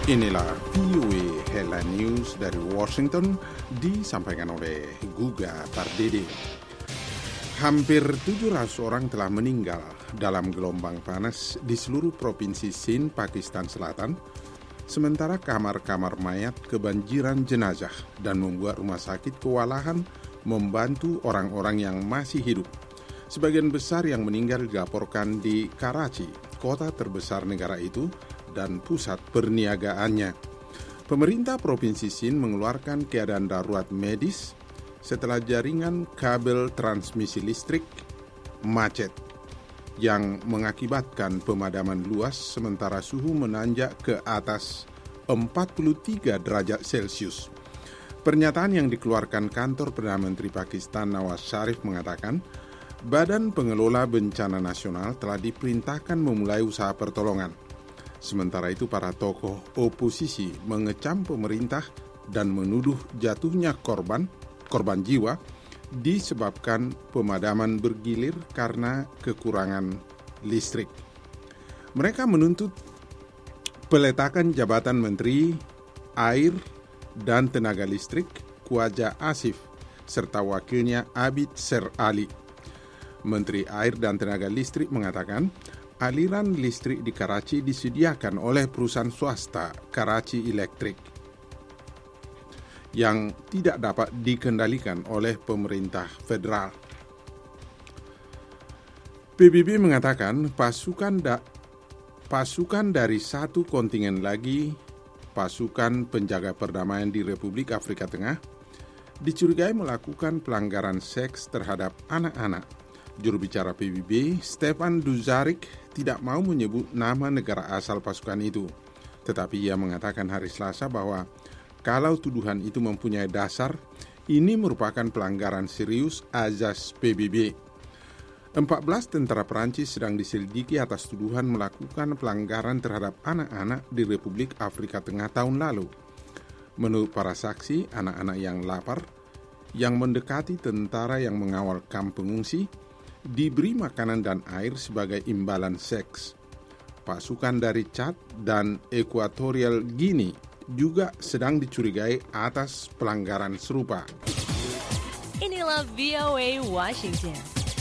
Inilah VOA Headline News dari Washington, disampaikan oleh Guga Pardede. Hampir 700 orang telah meninggal dalam gelombang panas di seluruh provinsi Sindh, Pakistan Selatan, sementara kamar-kamar mayat kebanjiran jenazah dan membuat rumah sakit kewalahan membantu orang-orang yang masih hidup. Sebagian besar yang meninggal dilaporkan di Karachi, kota terbesar negara itu, dan pusat perniagaannya. Pemerintah Provinsi Sindh mengeluarkan keadaan darurat medis setelah jaringan kabel transmisi listrik macet yang mengakibatkan pemadaman luas sementara suhu menanjak ke atas 43 derajat Celcius. Pernyataan yang dikeluarkan kantor Perdana Menteri Pakistan Nawaz Sharif mengatakan, Badan Pengelola Bencana Nasional telah diperintahkan memulai usaha pertolongan. Sementara itu para tokoh oposisi mengecam pemerintah dan menuduh jatuhnya korban jiwa disebabkan pemadaman bergilir karena kekurangan listrik. Mereka menuntut peletakan jabatan Menteri Air dan Tenaga Listrik Khwaja Asif serta wakilnya Abid Ser Ali. Menteri Air dan Tenaga Listrik mengatakan aliran listrik di Karachi disediakan oleh perusahaan swasta Karachi Electric yang tidak dapat dikendalikan oleh pemerintah federal. PBB mengatakan pasukan dari satu kontingen lagi, pasukan penjaga perdamaian di Republik Afrika Tengah, dicurigai melakukan pelanggaran seks terhadap anak-anak. Juru bicara PBB, Stefan Dujarric, tidak mau menyebut nama negara asal pasukan itu. Tetapi ia mengatakan hari Selasa bahwa kalau tuduhan itu mempunyai dasar, ini merupakan pelanggaran serius azas PBB. 14 tentara Perancis sedang diselidiki atas tuduhan melakukan pelanggaran terhadap anak-anak di Republik Afrika Tengah tahun lalu. Menurut para saksi, anak-anak yang lapar, yang mendekati tentara yang mengawal kamp pengungsi, diberi makanan dan air sebagai imbalan seks. Pasukan dari Chad dan Equatorial Guinea juga sedang dicurigai atas pelanggaran serupa. Inilah VOA Washington.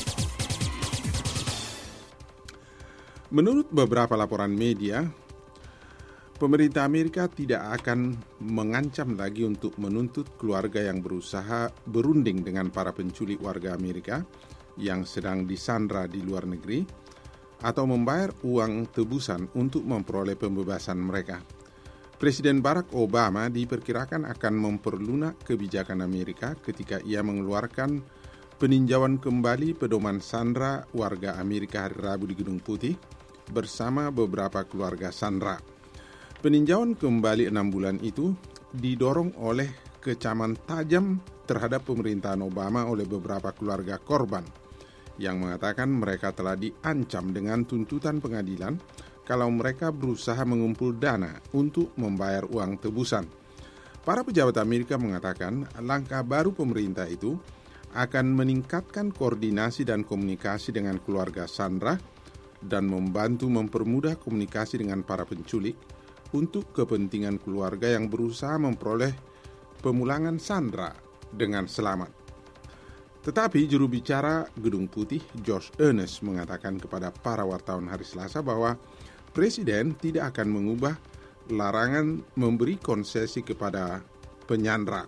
Menurut beberapa laporan media, pemerintah Amerika tidak akan mengancam lagi untuk menuntut keluarga yang berusaha berunding dengan para penculik warga Amerika yang sedang disandra di luar negeri atau membayar uang tebusan untuk memperoleh pembebasan mereka. Presiden Barack Obama diperkirakan akan memperlunak kebijakan Amerika ketika ia mengeluarkan peninjauan kembali pedoman sandra warga Amerika hari Rabu di Gedung Putih bersama beberapa keluarga sandra. Peninjauan kembali 6 bulan itu didorong oleh kecaman tajam terhadap pemerintahan Obama oleh beberapa keluarga korban yang mengatakan mereka telah diancam dengan tuntutan pengadilan kalau mereka berusaha mengumpul dana untuk membayar uang tebusan. Para pejabat Amerika mengatakan langkah baru pemerintah itu akan meningkatkan koordinasi dan komunikasi dengan keluarga sandra dan membantu mempermudah komunikasi dengan para penculik untuk kepentingan keluarga yang berusaha memperoleh pemulangan sandra dengan selamat. Tetapi juru bicara Gedung Putih, Josh Earnest, mengatakan kepada para wartawan hari Selasa bahwa Presiden tidak akan mengubah larangan memberi konsesi kepada penyandra.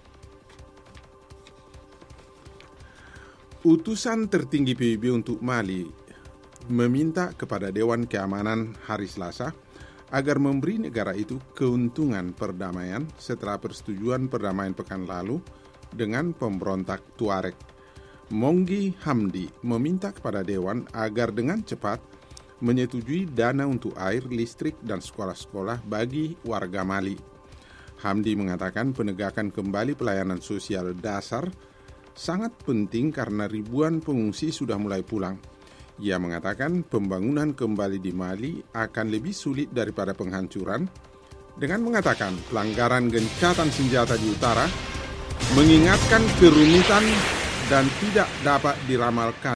Utusan tertinggi PBB untuk Mali meminta kepada Dewan Keamanan hari Selasa agar memberi negara itu keuntungan perdamaian setelah persetujuan perdamaian pekan lalu dengan pemberontak Tuareg. Monggi Hamdi meminta kepada Dewan agar dengan cepat menyetujui dana untuk air, listrik, dan sekolah-sekolah bagi warga Mali. Hamdi mengatakan penegakan kembali pelayanan sosial dasar sangat penting karena ribuan pengungsi sudah mulai pulang. Ia mengatakan pembangunan kembali di Mali akan lebih sulit daripada penghancuran dengan mengatakan pelanggaran gencatan senjata di utara mengingatkan kerumitan dan tidak dapat diramalkan